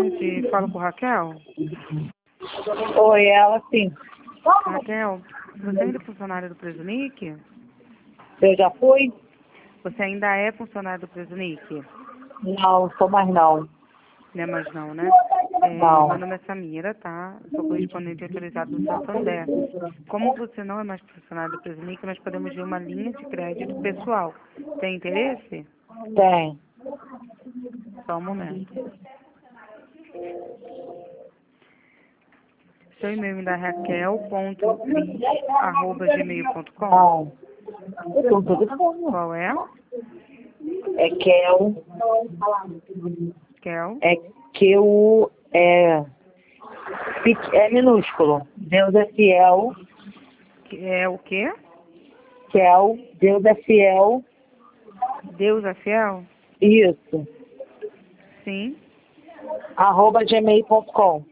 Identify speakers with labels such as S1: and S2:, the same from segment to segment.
S1: tarde. Falo com Raquel.
S2: Oi, ela sim.
S1: Raquel, você ainda é funcionária do Presunic?
S2: Eu já fui?
S1: Você ainda é funcionária do Presunic?
S2: Não, sou mais não.
S1: Não é mais não, né?
S2: Não.
S1: Meu nome é Samira, tá? Sou correspondente autorizado do Santander. Como você não é mais funcionária do Presunic, nós podemos ver uma linha de crédito pessoal. Tem interesse?
S2: Tem.
S1: Só um momento. Seu e-mail ainda é raquel.liz@gmail.com.
S2: Não. Eu tô tudo bom.
S1: Qual é?
S2: É Kel.
S1: Kel?
S2: É Q. É minúsculo. Deus é fiel.
S1: É o quê?
S2: Kel. Deus é fiel.
S1: Deus é fiel?
S2: Isso.
S1: Sim.
S2: @gmail.com.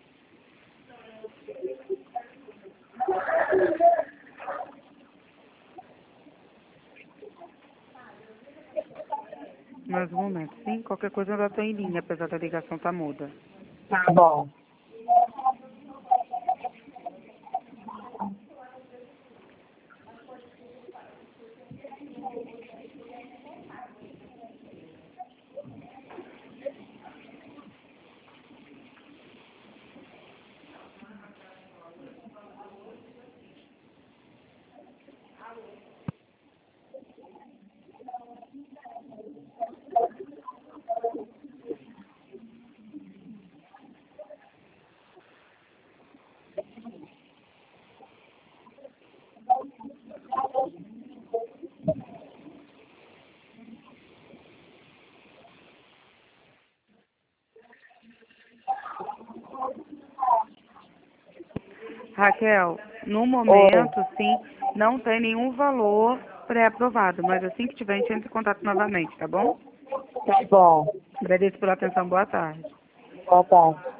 S1: Mais um momento, sim? Qualquer coisa eu já estou em linha, apesar da ligação estar muda.
S2: Tá bom.
S1: Raquel, no momento, sim, não tem nenhum valor pré-aprovado, mas assim que tiver, a gente entra em contato novamente, tá bom?
S2: Tá bom.
S1: Agradeço pela atenção, boa tarde.
S2: Boa tarde.